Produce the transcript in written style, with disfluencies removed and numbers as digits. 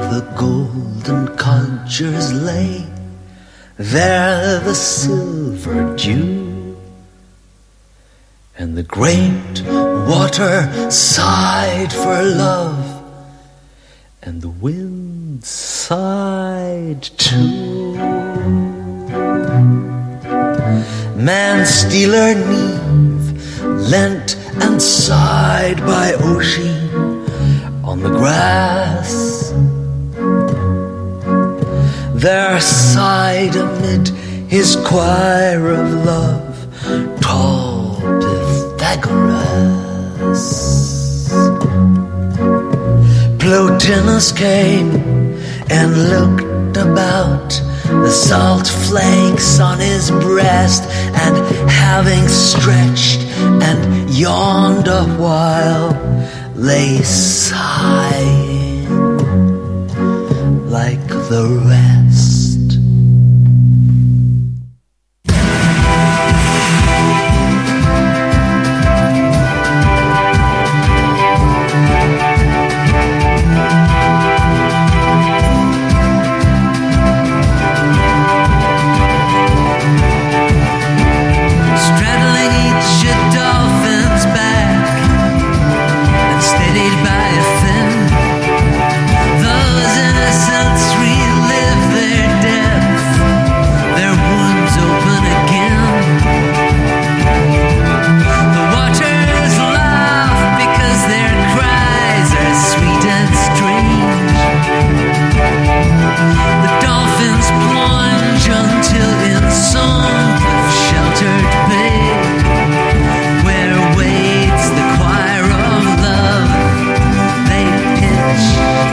the golden codgers lay, there the silver dew, and the great water sighed for love, and the wind sighed too. Man-stealer Neve leant and sighed by Oisin on the grass. There sighed amid his choir of love tall Pythagoras. Plotinus came and looked about the salt flakes on his breast, and having stretched and yawned a while, lay sighing like the rest.